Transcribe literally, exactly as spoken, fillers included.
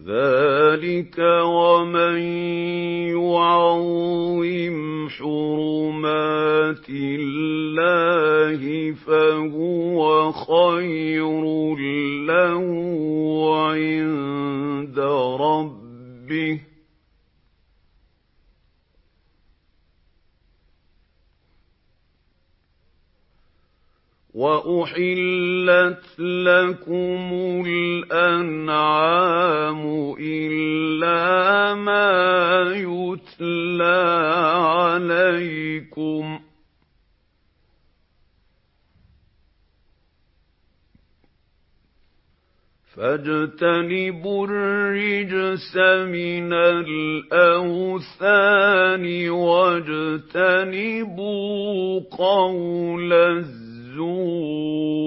ذَٰلِكَ وَمَن يُعَظِّمْ حُرُمَاتِ اللَّهِ فَهُوَ خَيْرٌ لَّهُ عِندَ رَبِّهِ ۗ وَأُحِلَّتْ لَكُمُ الْأَنْعَامُ إِلَّا مَا يُتْلَىٰ عَلَيْكُمْ ۖ فَاجْتَنِبُوا الرِّجْسَ مِنَ الْأَوْثَانِ وَاجْتَنِبُوا قَوْلَ الزُّورِ.